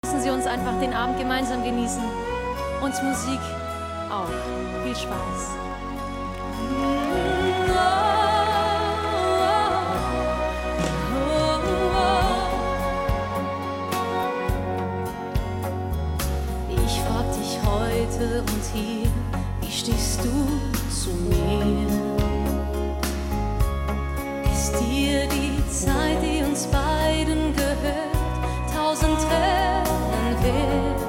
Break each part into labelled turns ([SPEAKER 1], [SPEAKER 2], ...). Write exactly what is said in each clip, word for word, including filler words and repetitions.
[SPEAKER 1] Lassen Sie uns einfach den Abend gemeinsam genießen. Und Musik auch. Viel Spaß. Ich frag dich heute und hier, wie stehst du zu mir? Ist dir die Zeit, die uns beiden gehört, tausend Tränen wert?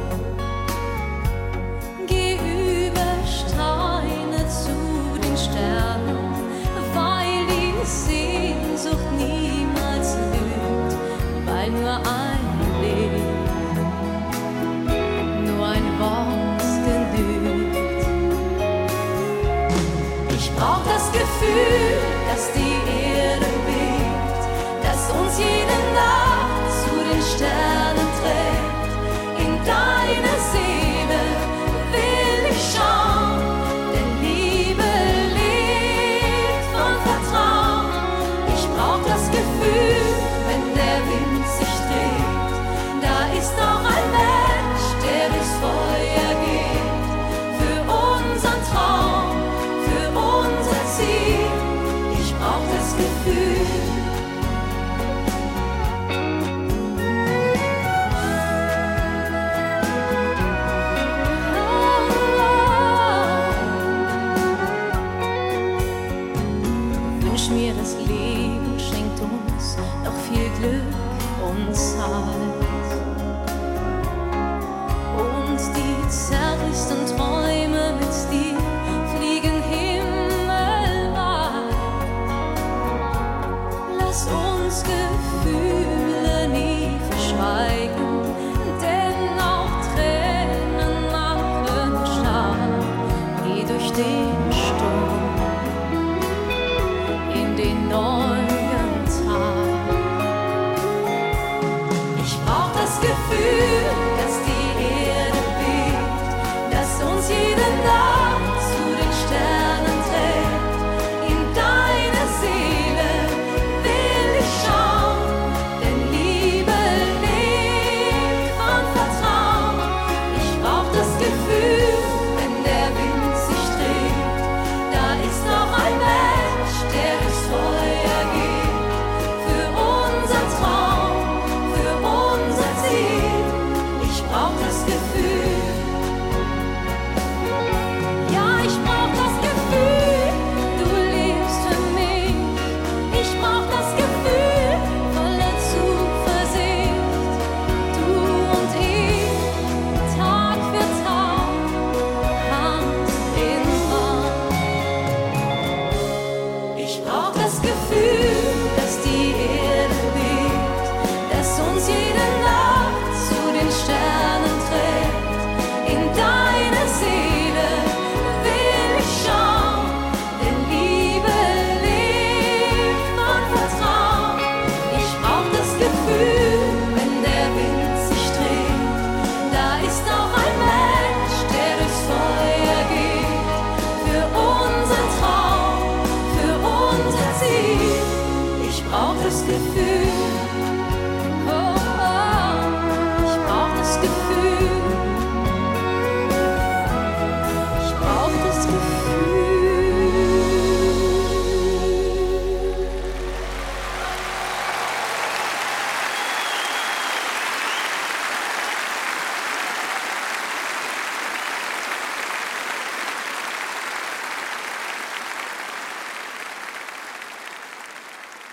[SPEAKER 1] Geh über Steine zu den Sternen, weil die Sehnsucht niemals lügt, weil nur ein Leben, nur ein Wort genügt. Ich brauch das Gefühl, dass die Erde bebt, dass uns jede Nacht zu den Sternen trägt. In deine Seele will ich schauen, denn Liebe lebt von Vertrauen. Ich brauch das Gefühl, wenn der Wind sich dreht, da ist noch ein Mensch, der durchs Feuer geht. Für unseren Traum, für unser Ziel, ich brauch das Gefühl. Wünsch mir, das Leben schenkt uns noch viel Glück und Zeit und die zärtlichsten Träume